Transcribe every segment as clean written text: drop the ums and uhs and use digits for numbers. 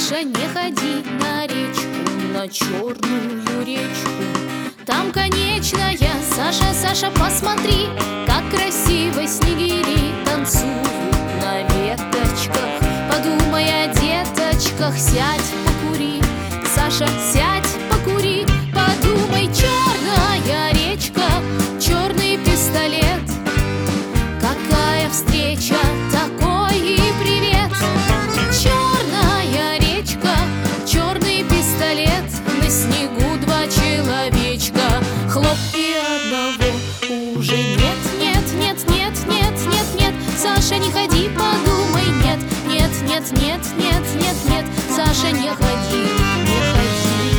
Саша, не ходи на речку, на черную речку. Там конечная, Саша, Саша, посмотри, как красиво снегири танцуют на веточках. Подумай о деточках, сядь, покури, Саша, сядь, покури. Подумай, черная речка, черный пистолет. Какая встреча, такой и привет. Черная речка, черный пистолет. На снегу два человечка, хлоп, и одного уже нет, нет, нет, нет, нет, нет, нет. Саша, не ходи, подумай, нет, нет, нет, нет, нет, нет, нет. Саша, не ходи, не ходи.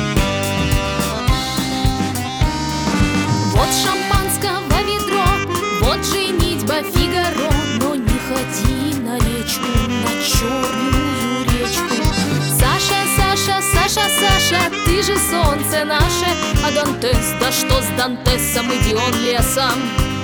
Вот шампанского ведро, вот женитьба Фигаро. Но не ходи на речку, на черную речку. Саша, Саша, Саша, Саша, ты же солнце наше. А Дантес, да что с Дантесом, иди он лесом.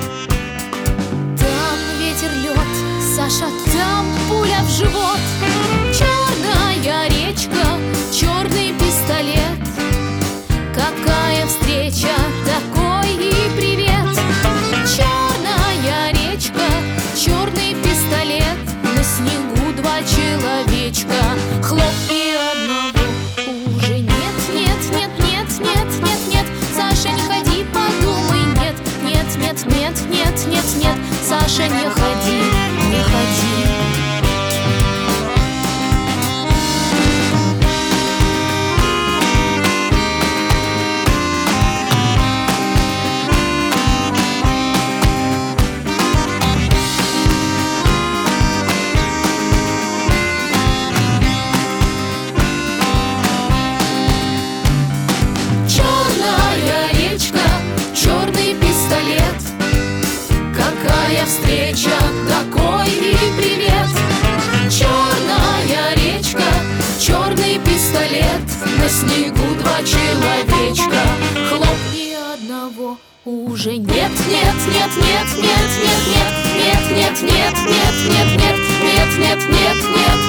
Там ветер, лед, Саша, там пуля в живот. Черная речка, черный пистолет. Какая встреча, такой и привет. Черная речка, черный пистолет. На снегу два человечка, хлоп, и одного уже нет, нет, нет, нет, нет, нет, нет. Саша, не ходи, подумай, нет, нет, нет, нет, нет, нет, нет. Саша, не ходи, не ходи. Какая встреча, такой и привет. Черная речка, черный пистолет. На снегу два человечка, хлоп, и одного уже нет, нет, нет, нет, нет, нет, нет, нет, нет, нет, нет, нет, нет, нет, нет, нет, нет.